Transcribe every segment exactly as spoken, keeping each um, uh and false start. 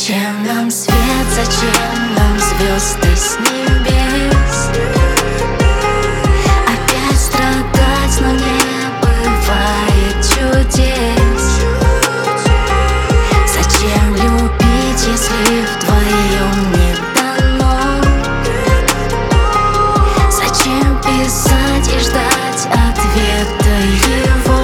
Зачем нам свет, зачем нам звезды с небес? Опять страдать, но не бывает чудес. Зачем любить, если вдвоем не дано? Зачем писать и ждать ответа его?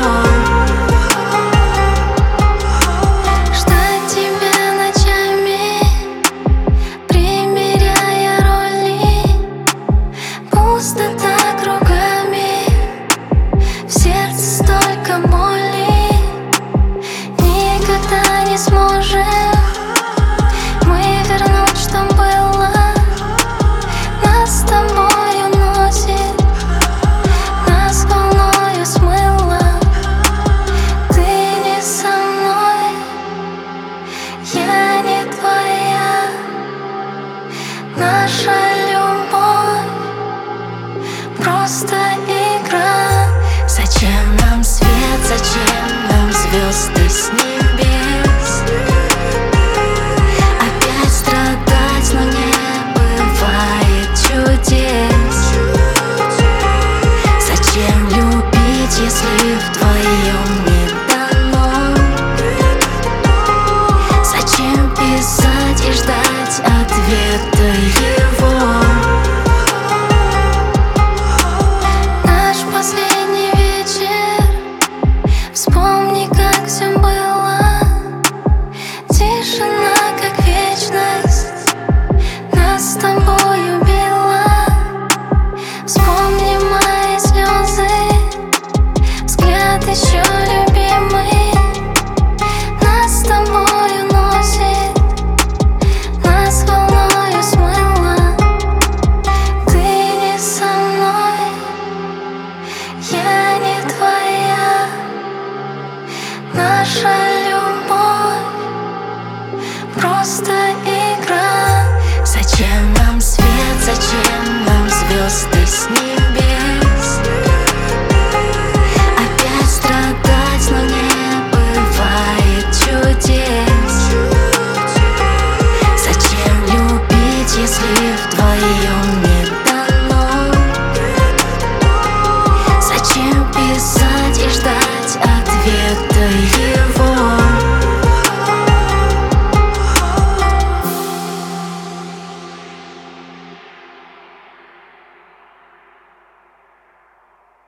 Пустота кругами, в сердце столько боли. Никогда не сможем мы вернуть, что было. Нас с тобой уносит, нас волною смыло. Ты не со мной, я не твоя. Наша просто игра. Зачем нам свет, зачем нам звезды с небес? Опять страдать, но не бывает чудес. Зачем любить, если вдвоем не дано? Зачем писать и ждать ответа его? Вспомни, как все было. Тишина, как вечность, нас с тобой убила. Вспомни мои слезы, взгляд еще любимый. Нас с тобой уносит, нас волною смыло. Ты не со мной, я не твоя. Наша любовь просто игра. Зачем нам свет, зачем нам звезды с небес? Опять страдать, но не бывает чудес. Зачем любить, если вдвоем не